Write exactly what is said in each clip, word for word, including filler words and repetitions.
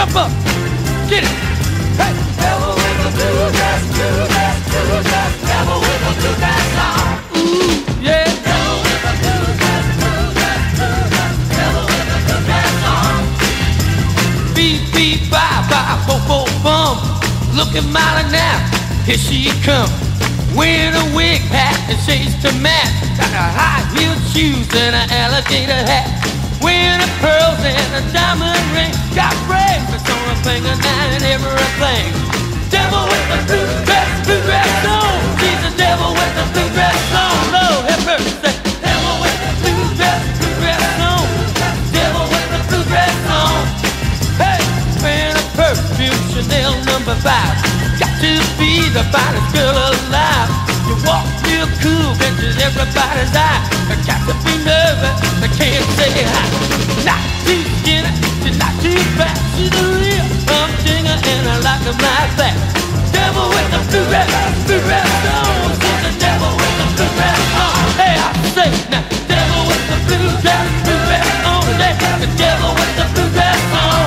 Jump up, get it. Hey, devil with the blue dress, blue dress, blue dress, devil with the blue dress on. Ooh, yeah. Devil with the blue dress, blue dress, blue dress, devil with the blue dress on. Beep, beep, bye, bye, bo, bo, bum. Looking mighty now, here she comes. Wearing a wig hat and shades to match. Got her high-heeled shoes and an alligator hat. Wearing her pearls and a diamond ring. Got bracelets on her finger now and everything. Devil with the blue dress, blue dress on. She's the devil with the blue dress on. Lord have mercy. Devil with the blue dress, blue dress on. Devil with the blue dress on. Hey, wearing a perfume Chanel number five. Got to be the finest girl alive. You walk real cool, catches everybody's eye. I got to be nervous, I can't say hi. Not too skinny, she's not too fat. She's a real humdinger and I like her like that. Devil with the blue dress, blue dress on. She's the devil with the blue dress on. Hey, I say now, devil with the blue dress, blue dress on. Yeah, the devil with the blue dress on.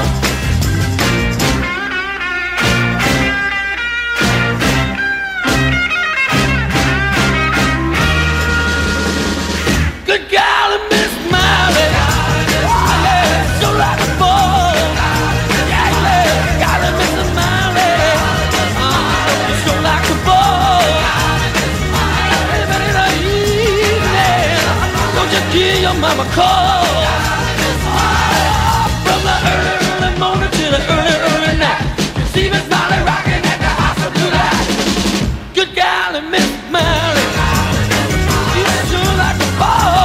Good golly, Miss Miley, oh, yeah, so like a ball. Yeah, yeah, golly, Miss Miley, oh, so like a ball. Everybody in the evening, don't you give your mama a call. Oh, from the early, early morning to the early, early night, you see Miss Miley rocking at the house of blue light. Good golly, Miss Miley, you sure like a ball.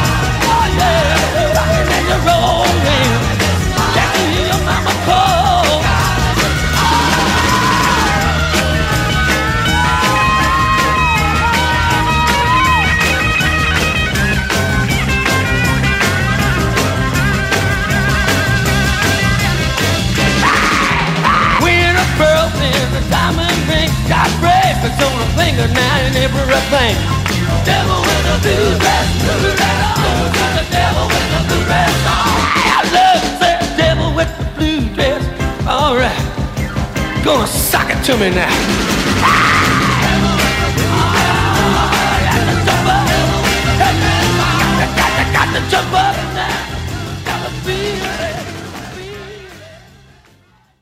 Got bracelets on her finger now and everything. Devil with the blue dress, blue dress on. The devil with the blue dress on. I love that devil with the blue dress. All right, gonna sock it to me now. Devil with the blue dress. Got to jump up. Got to, got to, got to jump up now. Got to feel it.